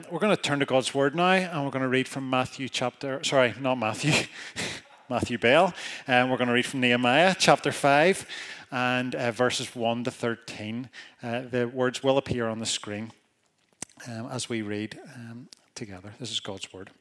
We're going to turn to God's Word now, and we're going to read from Matthew not Matthew, Matthew Bell. And we're going to read from Nehemiah chapter 5 and verses 1 to 13. The words will appear on the screen as we read together. This is God's Word.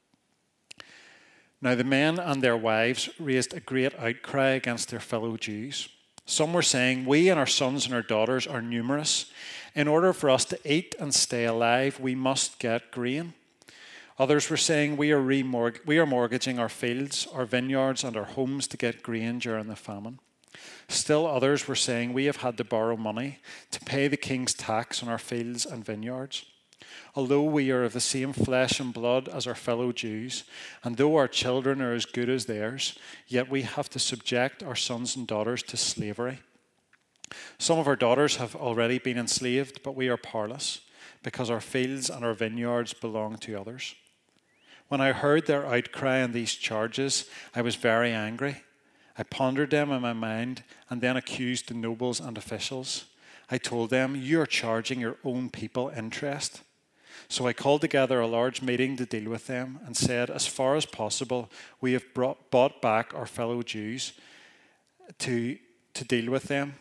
Now the men and their wives raised a great outcry against their fellow Jews. Some were saying, "We and our sons and our daughters are numerous. In order for us to eat and stay alive, we must get grain." Others were saying, we are mortgaging our fields, our vineyards, and our homes to get grain during the famine. Still others were saying, "We have had to borrow money to pay the king's tax on our fields and vineyards. Although we are of the same flesh and blood as our fellow Jews, and though our children are as good as theirs, yet we have to subject our sons and daughters to slavery. Some of our daughters have already been enslaved, but we are powerless, because our fields and our vineyards belong to others." When I heard their outcry and these charges, I was very angry. I pondered them in my mind and then accused the nobles and officials. I told them, "You are charging your own people interest." So I called together a large meeting to deal with them and said, "As far as possible, we have bought back our fellow Jews to deal with them."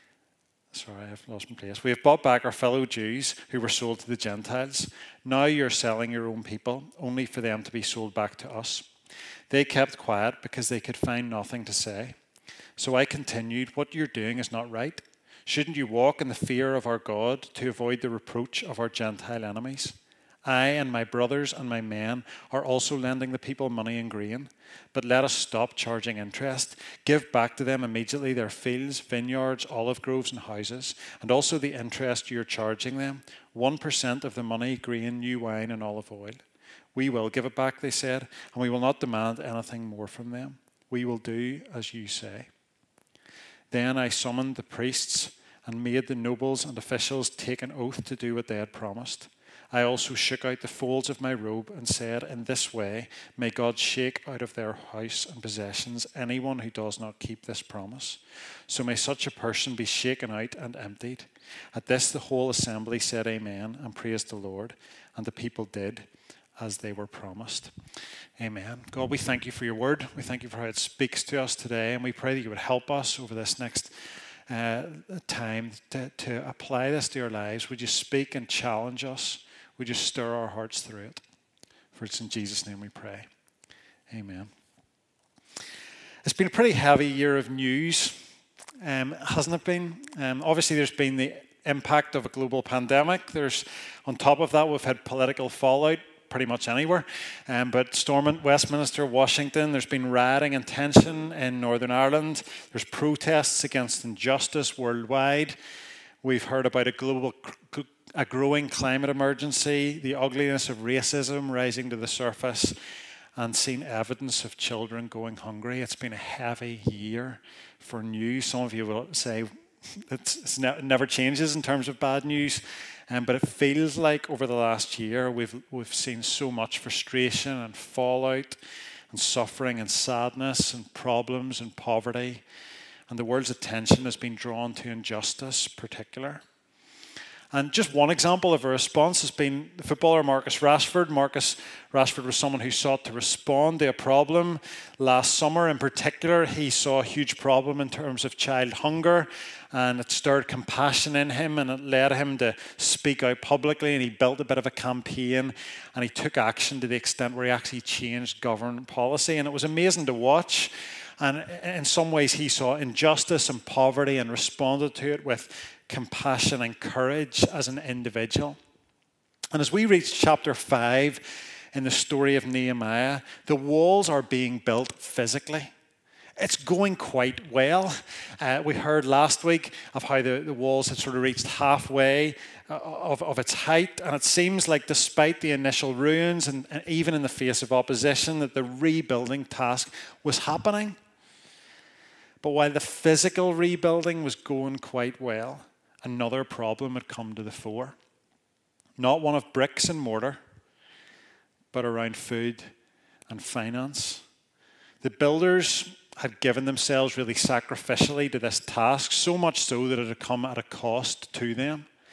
Sorry, I've lost my place. "We have bought back our fellow Jews who were sold to the Gentiles. Now you're selling your own people, only for them to be sold back to us." They kept quiet because they could find nothing to say. So I continued, "What you're doing is not right. Shouldn't you walk in the fear of our God to avoid the reproach of our Gentile enemies? I and my brothers and my men are also lending the people money and grain. But let us stop charging interest. Give back to them immediately their fields, vineyards, olive groves, and houses, and also the interest you're charging them, 1% of the money, grain, new wine, and olive oil." "We will give it back," they said, "and we will not demand anything more from them. We will do as you say." Then I summoned the priests and made the nobles and officials take an oath to do what they had promised. I also shook out the folds of my robe and said, "In this way, may God shake out of their house and possessions anyone who does not keep this promise. So may such a person be shaken out and emptied." At this, the whole assembly said amen and praised the Lord, and the people did as they were promised. Amen. God, we thank you for your word. We thank you for how it speaks to us today, and we pray that you would help us over this next time to apply this to our lives. Would you speak and challenge us? Would you stir our hearts through it? For it's in Jesus' name we pray. Amen. It's been a pretty heavy year of news, hasn't it been? Obviously, there's been the impact of a global pandemic. On top of that, we've had political fallout pretty much anywhere. But Stormont, Westminster, Washington, there's been rioting and tension in Northern Ireland. There's protests against injustice worldwide. We've heard about a growing climate emergency, the ugliness of racism rising to the surface, and seen evidence of children going hungry. It's been a heavy year for news. Some of you will say it never changes in terms of bad news, but it feels like over the last year we've seen so much frustration and fallout and suffering and sadness and problems and poverty, and the world's attention has been drawn to injustice in particular. And just one example of a response has been the footballer Marcus Rashford. Marcus Rashford was someone who sought to respond to a problem. Last summer in particular, he saw a huge problem in terms of child hunger, and it stirred compassion in him, and it led him to speak out publicly, and he built a bit of a campaign, and he took action to the extent where he actually changed government policy, and it was amazing to watch. And in some ways, he saw injustice and poverty and responded to it with compassion and courage as an individual. And as we reach chapter 5 in the story of Nehemiah, the walls are being built physically. It's going quite well. We heard last week of how the walls had sort of reached halfway of its height, and it seems like despite the initial ruins and even in the face of opposition, that the rebuilding task was happening. But while the physical rebuilding was going quite well, another problem had come to the fore. Not one of bricks and mortar, but around food and finance. The builders had given themselves really sacrificially to this task, so much so that it had come at a cost to them.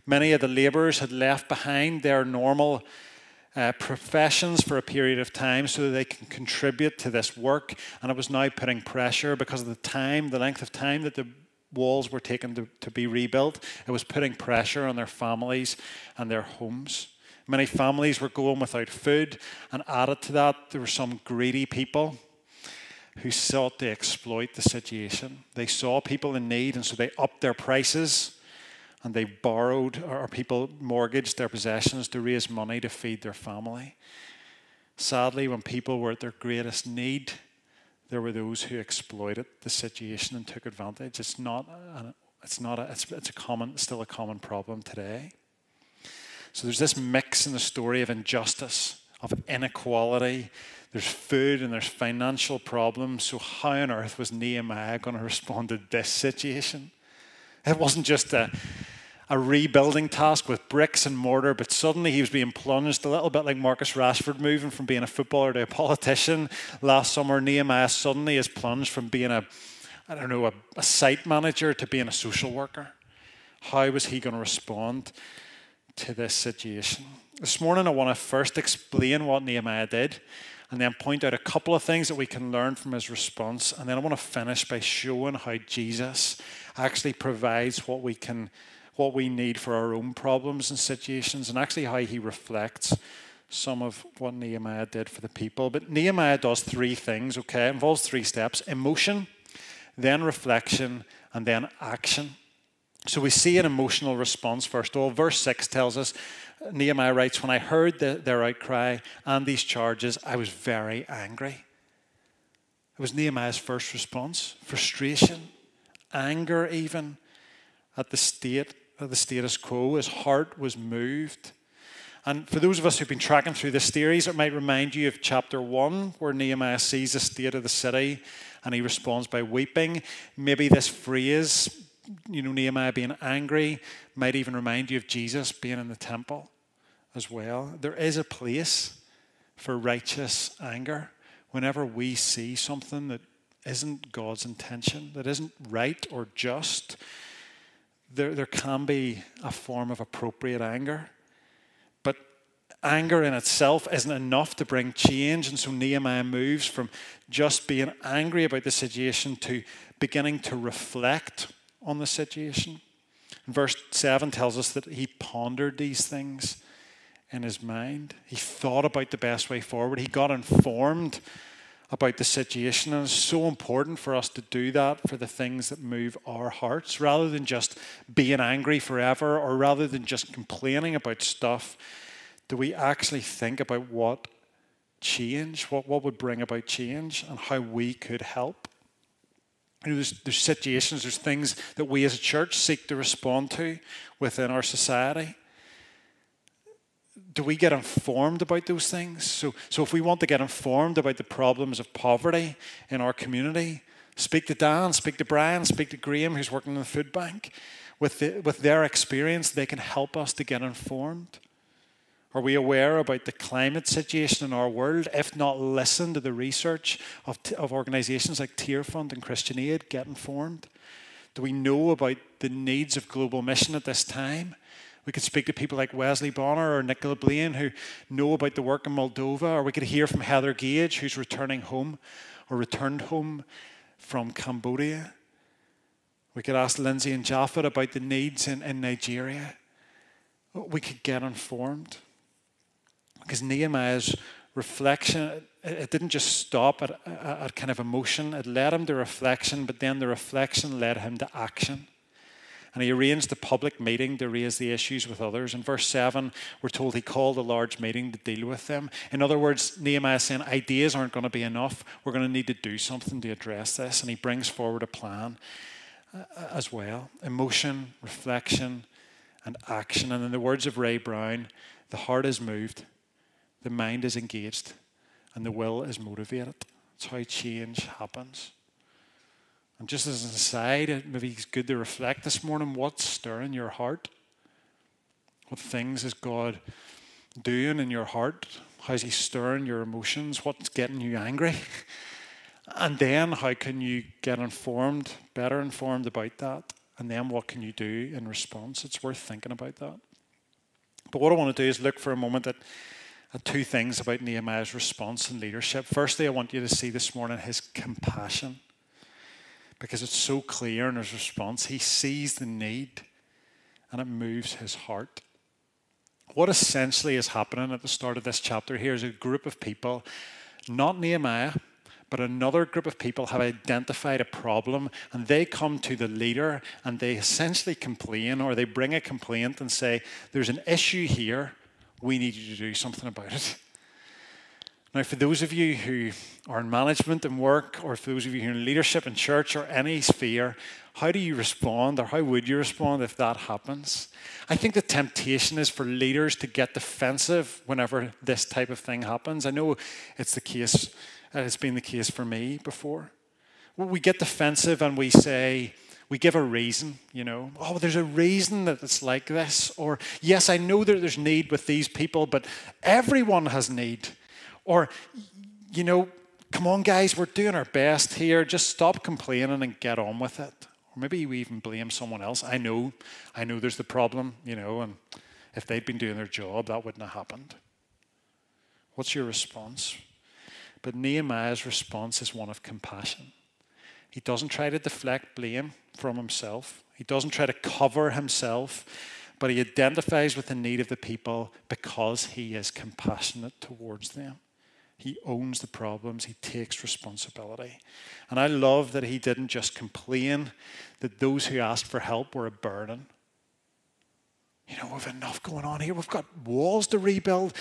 Many of the labourers had left behind their normal professions for a period of time so that they can contribute to this work, and it was now putting pressure because of the length of time that the walls were taken to be rebuilt. It was putting pressure on their families and their homes. Many families were going without food, and added to that, there were some greedy people who sought to exploit the situation. They saw people in need, and so they upped their prices, and they borrowed, or people mortgaged their possessions to raise money to feed their family. Sadly, when people were at their greatest need, there were those who exploited the situation and took advantage. It's still a common problem today. So there's this mix in the story of injustice, of inequality. There's food and there's financial problems. So how on earth was Nehemiah going to respond to this situation? It wasn't just a rebuilding task with bricks and mortar, but suddenly he was being plunged, a little bit like Marcus Rashford moving from being a footballer to a politician. Last summer, Nehemiah suddenly is plunged from being a site manager to being a social worker. How was he going to respond to this situation? This morning, I want to first explain what Nehemiah did, and then point out a couple of things that we can learn from his response. And then I want to finish by showing how Jesus actually provides what we need for our own problems and situations, and actually how he reflects some of what Nehemiah did for the people. But Nehemiah does three things, okay? It involves three steps: emotion, then reflection, and then action. So we see an emotional response first of all. Verse 6 tells us, Nehemiah writes, "When I heard their outcry and these charges, I was very angry." It was Nehemiah's first response. Frustration, anger even at the status quo. His heart was moved. And for those of us who've been tracking through this series, it might remind you of chapter 1, where Nehemiah sees the state of the city and he responds by weeping. Maybe this phrase, Nehemiah being angry, might even remind you of Jesus being in the temple as well. There is a place for righteous anger whenever we see something that isn't God's intention, that isn't right or just. There can be a form of appropriate anger. But anger in itself isn't enough to bring change. And so Nehemiah moves from just being angry about the situation to beginning to reflect on the situation. And verse 7 tells us that he pondered these things in his mind. He thought about the best way forward. He got informed about the situation, and it's so important for us to do that for the things that move our hearts, rather than just being angry forever, or rather than just complaining about stuff. Do we actually think about what would bring about change, and how we could help? There's situations, there's things that we as a church seek to respond to within our society. Do we get informed about those things? So if we want to get informed about the problems of poverty in our community, speak to Dan, speak to Brian, speak to Graham, who's working in the food bank. With their experience, they can help us to get informed. Are we aware about the climate situation in our world? If not, listen to the research of organisations like Tear Fund and Christian Aid. Get informed. Do we know about the needs of global mission at this time? We could speak to people like Wesley Bonner or Nicola Blaine, who know about the work in Moldova, or we could hear from Heather Gage, who's returned home from Cambodia. We could ask Lindsay and Japheth about the needs in Nigeria. We could get informed. Because Nehemiah's reflection, it didn't just stop at kind of emotion. It led him to reflection, but then the reflection led him to action. And he arranged a public meeting to raise the issues with others. In verse 7, we're told he called a large meeting to deal with them. In other words, Nehemiah is saying ideas aren't going to be enough. We're going to need to do something to address this. And he brings forward a plan as well. Emotion, reflection, and action. And in the words of Ray Brown, the heart is moved, the mind is engaged, and the will is motivated. That's how change happens. And just as an aside, maybe it's good to reflect this morning, what's stirring your heart? What things is God doing in your heart? How's he stirring your emotions? What's getting you angry? And then how can you get informed, better informed about that? And then what can you do in response? It's worth thinking about that. But what I want to do is look for a moment at two things about Nehemiah's response and leadership. Firstly, I want you to see this morning his compassion, because it's so clear in his response. He sees the need and it moves his heart. What essentially is happening at the start of this chapter here is a group of people, not Nehemiah, but another group of people have identified a problem, and they come to the leader and they essentially complain, or they bring a complaint and say, there's an issue here, we need you to do something about it. Now, for those of you who are in management and work, or for those of you who are in leadership in church or any sphere, how do you respond, or how would you respond if that happens? I think the temptation is for leaders to get defensive whenever this type of thing happens. I know it's the case. It's been the case for me before. We get defensive and we say, we give a reason, oh, there's a reason that it's like this. Or, yes, I know that there's need with these people, but everyone has need. Or, come on, guys, we're doing our best here. Just stop complaining and get on with it. Or maybe we even blame someone else. I know there's the problem, and if they'd been doing their job, that wouldn't have happened. What's your response? But Nehemiah's response is one of compassion. He doesn't try to deflect blame from himself. He doesn't try to cover himself, but he identifies with the need of the people because he is compassionate towards them. He owns the problems. He takes responsibility. And I love that he didn't just complain that those who asked for help were a burden. We've enough going on here. We've got walls to rebuild.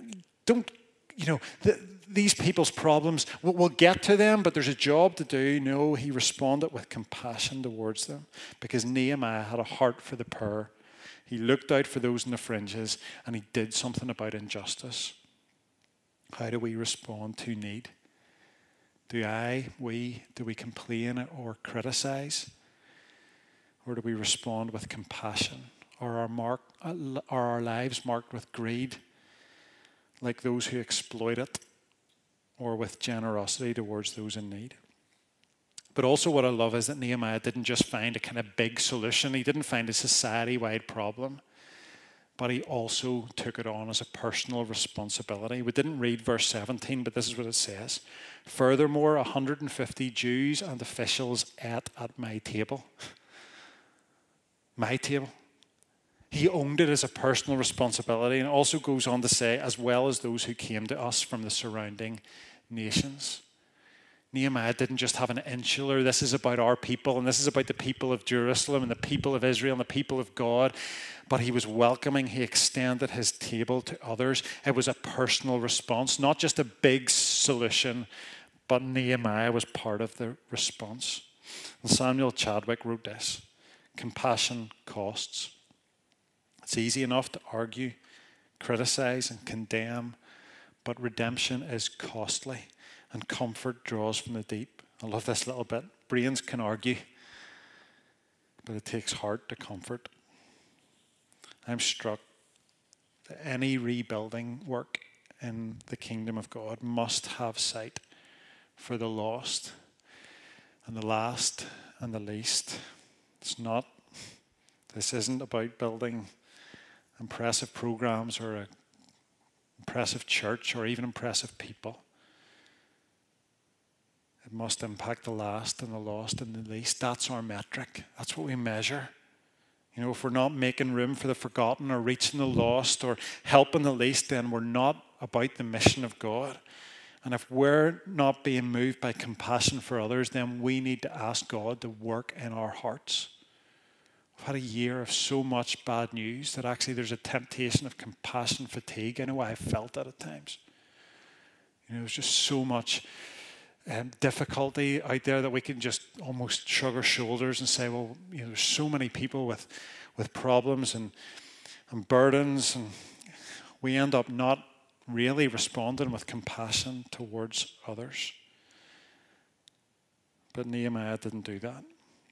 These people's problems, we'll get to them, but there's a job to do. No, he responded with compassion towards them because Nehemiah had a heart for the poor. He looked out for those in the fringes and he did something about injustice. How do we respond to need? Do we complain or criticize? Or do we respond with compassion? Are our lives marked with greed, like those who exploit it, or with generosity towards those in need? But also what I love is that Nehemiah didn't just find a kind of big solution. He didn't find a society-wide problem, but he also took it on as a personal responsibility. We didn't read verse 17, but this is what it says. Furthermore, 150 Jews and officials ate at my table. My table. He owned it as a personal responsibility, and also goes on to say, as well as those who came to us from the surrounding nations. Nehemiah didn't just have an insular, this is about our people, and this is about the people of Jerusalem and the people of Israel and the people of God, but he was welcoming, he extended his table to others. It was a personal response, not just a big solution, but Nehemiah was part of the response. And Samuel Chadwick wrote this: compassion costs. It's easy enough to argue, criticize, and condemn, but redemption is costly, and comfort draws from the deep. I love this little bit. Brains can argue, but it takes heart to comfort. I'm struck that any rebuilding work in the kingdom of God must have sight for the lost and the last and the least. This isn't about building impressive programs or an impressive church or even impressive people. It must impact the last and the lost and the least. That's our metric. That's what we measure. If we're not making room for the forgotten or reaching the lost or helping the least, then we're not about the mission of God. And if we're not being moved by compassion for others, then we need to ask God to work in our hearts. I've had a year of so much bad news that actually there's a temptation of compassion fatigue. I know I've felt that at times. There's just so much difficulty out there that we can just almost shrug our shoulders and say, well, there's so many people with problems and burdens, and we end up not really responding with compassion towards others. But Nehemiah didn't do that.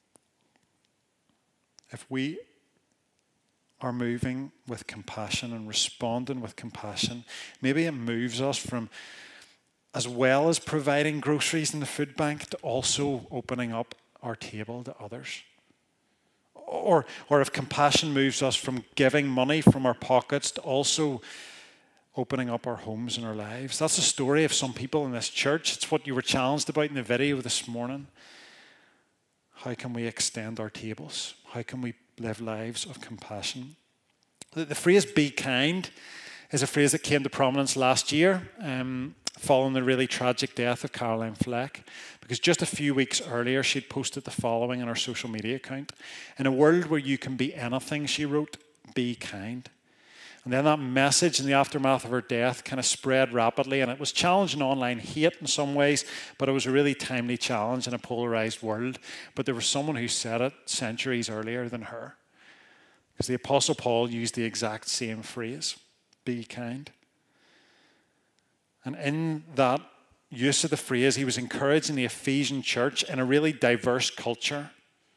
If we are moving with compassion and responding with compassion, maybe it moves us from, as well as providing groceries in the food bank, to also opening up our table to others. Or if compassion moves us from giving money from our pockets to also opening up our homes and our lives. That's the story of some people in this church. It's what you were challenged about in the video this morning. How can we extend our tables? How can we live lives of compassion? The phrase "be kind" is a phrase that came to prominence last year, following the really tragic death of Caroline Fleck. Because just a few weeks earlier, she'd posted the following on her social media account. "In a world where you can be anything," she wrote, "be kind." And then that message in the aftermath of her death kind of spread rapidly, and it was challenging online hate in some ways, but it was a really timely challenge in a polarized world. But there was someone who said it centuries earlier than her. Because the Apostle Paul used the exact same phrase, "be kind." And in that use of the phrase, he was encouraging the Ephesian church in a really diverse culture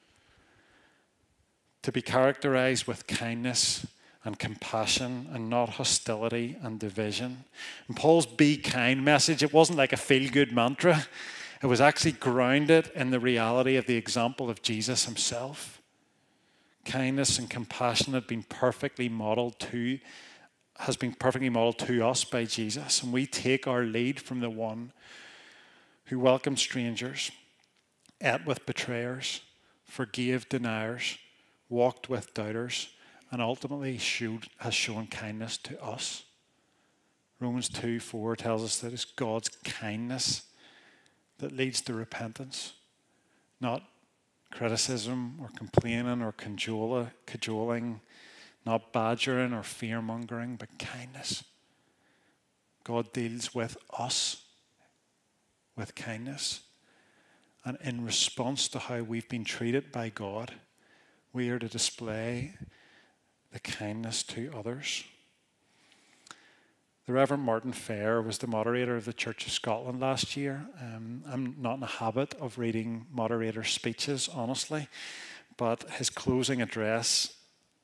to be characterized with kindness and compassion and not hostility and division. And Paul's "be kind" message, it wasn't like a feel-good mantra. It was actually grounded in the reality of the example of Jesus himself. Kindness and compassion has been perfectly modeled to us by Jesus. And we take our lead from the one who welcomed strangers, ate with betrayers, forgave deniers, walked with doubters, and ultimately has shown kindness to us. Romans 2:4 tells us that it's God's kindness that leads to repentance, not criticism or complaining or cajoling, not badgering or fear-mongering, but kindness. God deals with us with kindness. And in response to how we've been treated by God, we are to display the kindness to others. The Reverend Martin Fair was the moderator of the Church of Scotland last year. I'm not in the habit of reading moderator speeches, honestly, but his closing address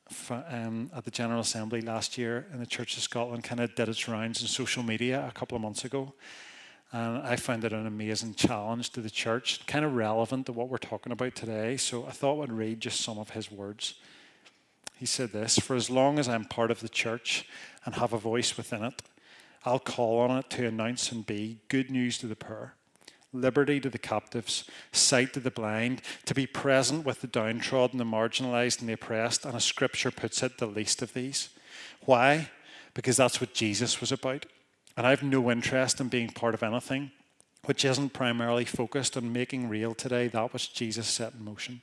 at the General Assembly last year in the Church of Scotland kind of did its rounds on social media a couple of months ago. And I found it an amazing challenge to the church, kind of relevant to what we're talking about today. So I thought I'd read just some of his words. He said this: "For as long as I'm part of the church and have a voice within it, I'll call on it to announce and be good news to the poor, liberty to the captives, sight to the blind, to be present with the downtrodden, the marginalized, and the oppressed." And as Scripture puts it, the least of these. Why? Because that's what Jesus was about. And I have no interest in being part of anything which isn't primarily focused on making real today that which Jesus set in motion.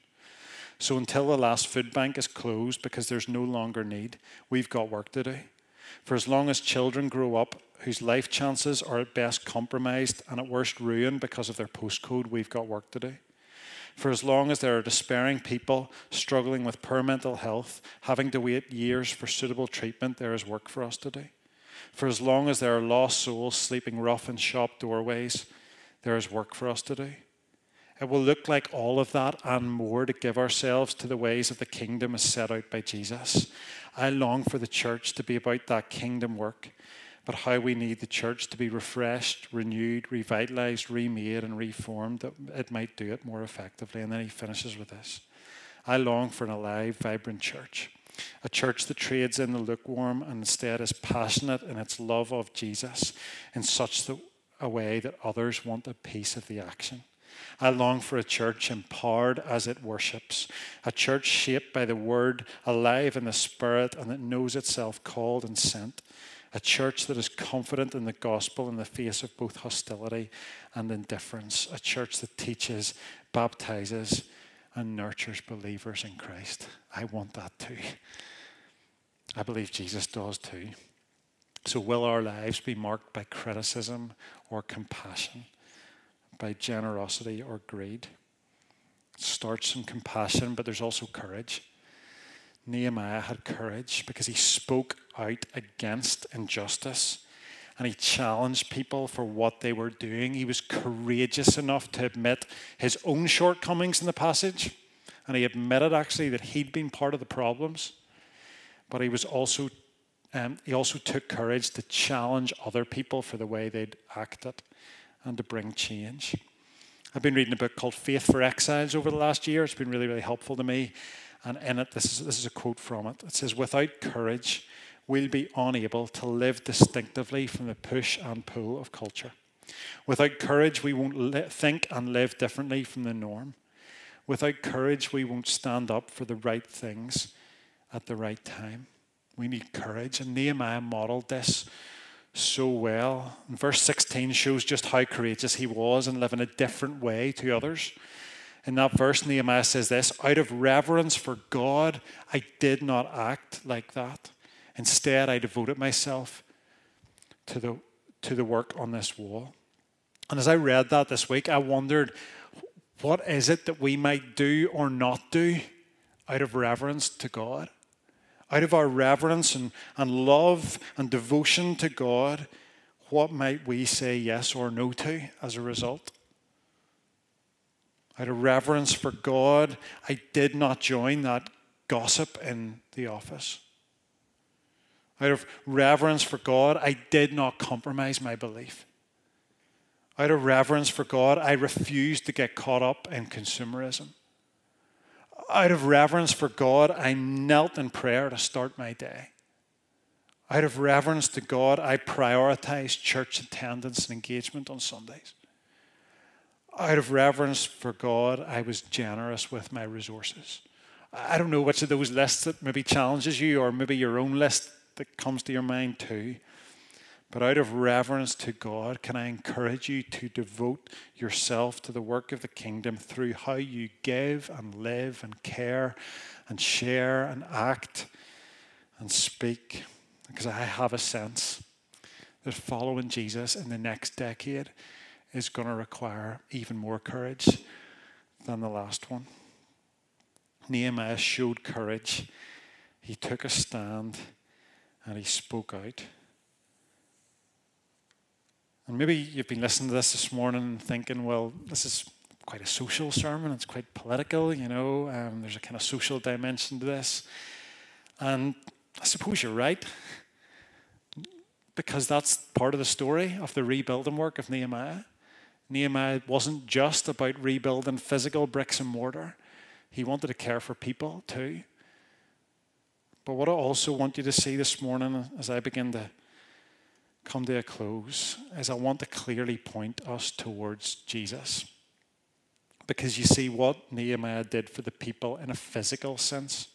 So until the last food bank is closed because there's no longer need, we've got work to do. For as long as children grow up whose life chances are at best compromised and at worst ruined because of their postcode, we've got work to do. For as long as there are despairing people struggling with poor mental health, having to wait years for suitable treatment, there is work for us to do. For as long as there are lost souls sleeping rough in shop doorways, there is work for us to do. It will look like all of that and more to give ourselves to the ways of the kingdom as set out by Jesus. I long for the church to be about that kingdom work, but how we need the church to be refreshed, renewed, revitalized, remade, and reformed that it might do it more effectively. And then he finishes with this: I long for an alive, vibrant church. A church that trades in the lukewarm and instead is passionate in its love of Jesus in such a way that others want a piece of the action. I long for a church empowered as it worships, a church shaped by the word, alive in the spirit, and that knows itself called and sent, a church that is confident in the gospel in the face of both hostility and indifference, a church that teaches, baptizes, and nurtures believers in Christ. I want that too. I believe Jesus does too. So will our lives be marked by criticism or compassion, by generosity or greed? It starts in compassion, but there's also courage. Nehemiah had courage because he spoke out against injustice and he challenged people for what they were doing. He was courageous enough to admit his own shortcomings in the passage, and he admitted actually that he'd been part of the problems. But he also took courage to challenge other people for the way they'd acted and to bring change. I've been reading a book called Faith for Exiles over the last year. It's been really, really helpful to me. And in it, this is a quote from it. It says, "Without courage, we'll be unable to live distinctively from the push and pull of culture. Without courage, we won't think and live differently from the norm. Without courage, we won't stand up for the right things at the right time." We need courage. And Nehemiah modeled this so well. And verse 16 shows just how courageous he was in living a different way to others. In that verse, Nehemiah says this: "Out of reverence for God, I did not act like that. Instead, I devoted myself to the work on this wall." And as I read that this week, I wondered, what is it that we might do or not do out of reverence to God? Out of our reverence and love and devotion to God, what might we say yes or no to as a result? Out of reverence for God, I did not join that gossip in the office. Out of reverence for God, I did not compromise my belief. Out of reverence for God, I refused to get caught up in consumerism. Out of reverence for God, I knelt in prayer to start my day. Out of reverence to God, I prioritized church attendance and engagement on Sundays. Out of reverence for God, I was generous with my resources. I don't know which of those lists that maybe challenges you, or maybe your own list that comes to your mind too. But out of reverence to God, can I encourage you to devote yourself to the work of the kingdom through how you give and live and care and share and act and speak? Because I have a sense that following Jesus in the next decade is going to require even more courage than the last one. Nehemiah showed courage. He took a stand and he spoke out. And maybe you've been listening to this morning and thinking, well, this is quite a social sermon. It's quite political, there's a kind of social dimension to this. And I suppose you're right, because that's part of the story of the rebuilding work of Nehemiah. Nehemiah wasn't just about rebuilding physical bricks and mortar. He wanted to care for people too. But what I also want you to see this morning as I begin to come to a close is I want to clearly point us towards Jesus. Because you see, what Nehemiah did for the people in a physical sense,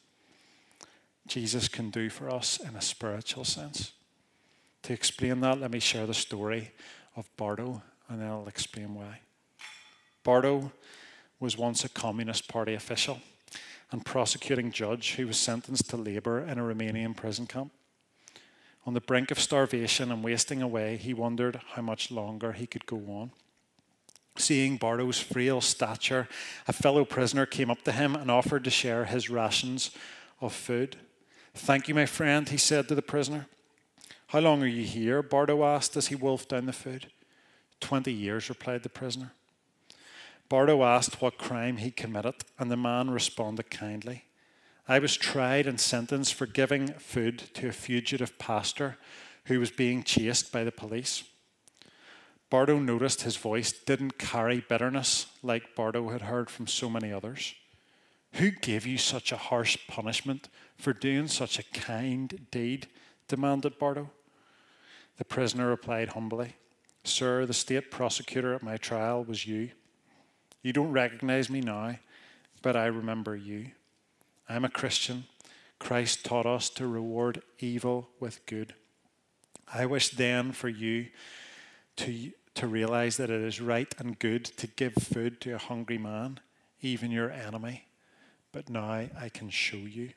Jesus can do for us in a spiritual sense. To explain that, let me share the story of Bardo, and then I'll explain why. Bardo was once a Communist Party official and prosecuting judge who was sentenced to labour in a Romanian prison camp. On the brink of starvation and wasting away, he wondered how much longer he could go on. Seeing Bardo's frail stature, a fellow prisoner came up to him and offered to share his rations of food. "Thank you, my friend," he said to the prisoner. "How long are you here?" Bardo asked as he wolfed down the food. 20 years, replied the prisoner. Bardo asked what crime he committed, and the man responded kindly. "I was tried and sentenced for giving food to a fugitive pastor who was being chased by the police." Bardo noticed his voice didn't carry bitterness like Bardo had heard from so many others. "Who gave you such a harsh punishment for doing such a kind deed?" demanded Bardo. The prisoner replied humbly, "Sir, the state prosecutor at my trial was you. You don't recognize me now, but I remember you. I'm a Christian. Christ taught us to reward evil with good. I wish then for you to realize that it is right and good to give food to a hungry man, even your enemy. But now I can show you."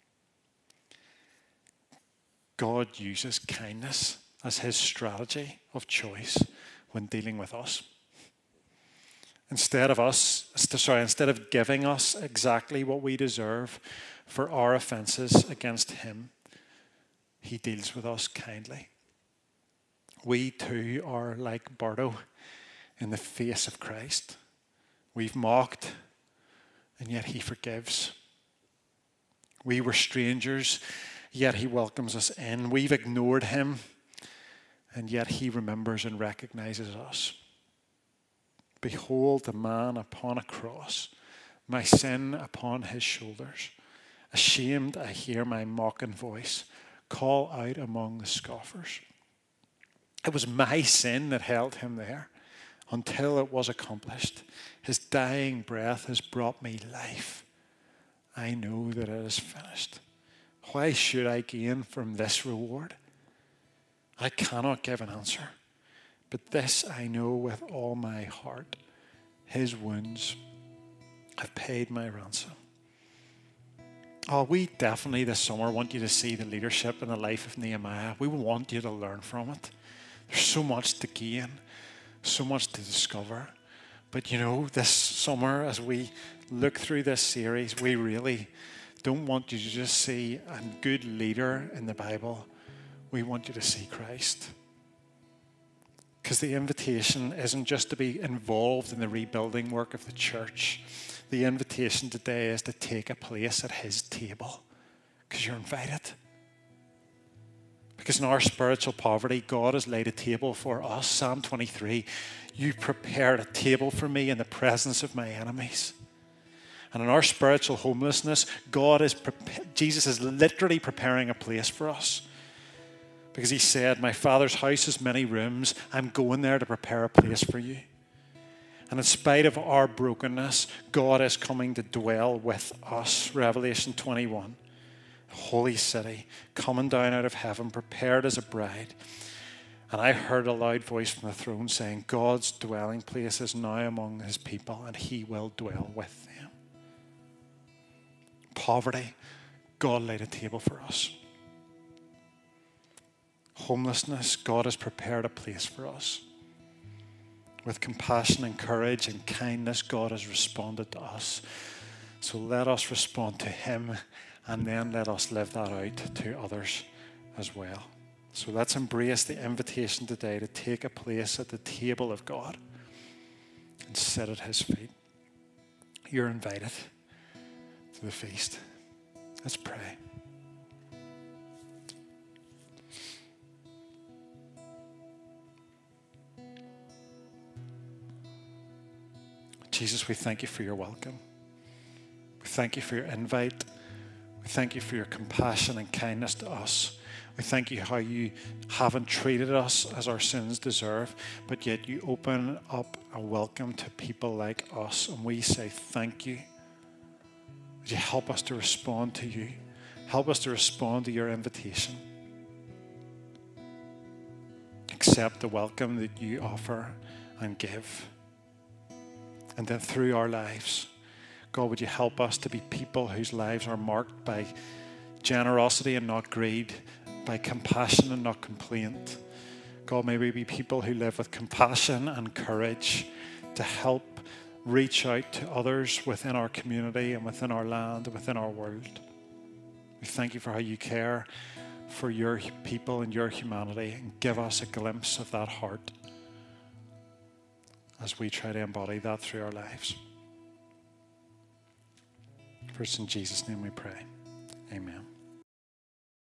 God uses kindness as his strategy of choice when dealing with us. Instead of giving us exactly what we deserve for our offenses against him, he deals with us kindly. We too are like Bardo in the face of Christ. We've mocked, and yet he forgives. We were strangers, yet he welcomes us in. We've ignored him, and yet he remembers and recognizes us. Behold the man upon a cross, my sin upon his shoulders. Ashamed, I hear my mocking voice call out among the scoffers. It was my sin that held him there until it was accomplished. His dying breath has brought me life. I know that it is finished. Why should I gain from this reward? I cannot give an answer, but this I know with all my heart. His wounds have paid my ransom. Oh, we definitely this summer want you to see the leadership in the life of Nehemiah. We want you to learn from it. There's so much to gain, so much to discover. But you know, this summer, as we look through this series, we really don't want you to just see a good leader in the Bible. We want you to see Christ. Because the invitation isn't just to be involved in the rebuilding work of the church. The invitation today is to take a place at his table. Because you're invited. Because in our spiritual poverty, God has laid a table for us. Psalm 23, you prepared a table for me in the presence of my enemies. And in our spiritual homelessness, Jesus is literally preparing a place for us. Because he said, my Father's house has many rooms. I'm going there to prepare a place for you. And in spite of our brokenness, God is coming to dwell with us. Revelation 21. Holy city, coming down out of heaven, prepared as a bride. And I heard a loud voice from the throne saying, God's dwelling place is now among his people, and he will dwell with them. Poverty, God laid a table for us. Homelessness, God has prepared a place for us. With compassion and courage and kindness, God has responded to us. So let us respond to him, and then let us live that out to others as well. So let's embrace the invitation today to take a place at the table of God and sit at his feet. You're invited to the feast. Let's pray. Jesus, we thank you for your welcome. We thank you for your invite. We thank you for your compassion and kindness to us. We thank you how you haven't treated us as our sins deserve, but yet you open up a welcome to people like us, and we say thank you. Would you help us to respond to you? Help us to respond to your invitation. Accept the welcome that you offer and give. And then through our lives, God, would you help us to be people whose lives are marked by generosity and not greed, by compassion and not complaint. God, may we be people who live with compassion and courage to help reach out to others within our community and within our land and within our world. We thank you for how you care for your people and your humanity, and give us a glimpse of that heart as we try to embody that through our lives. For it's in Jesus' name we pray. Amen.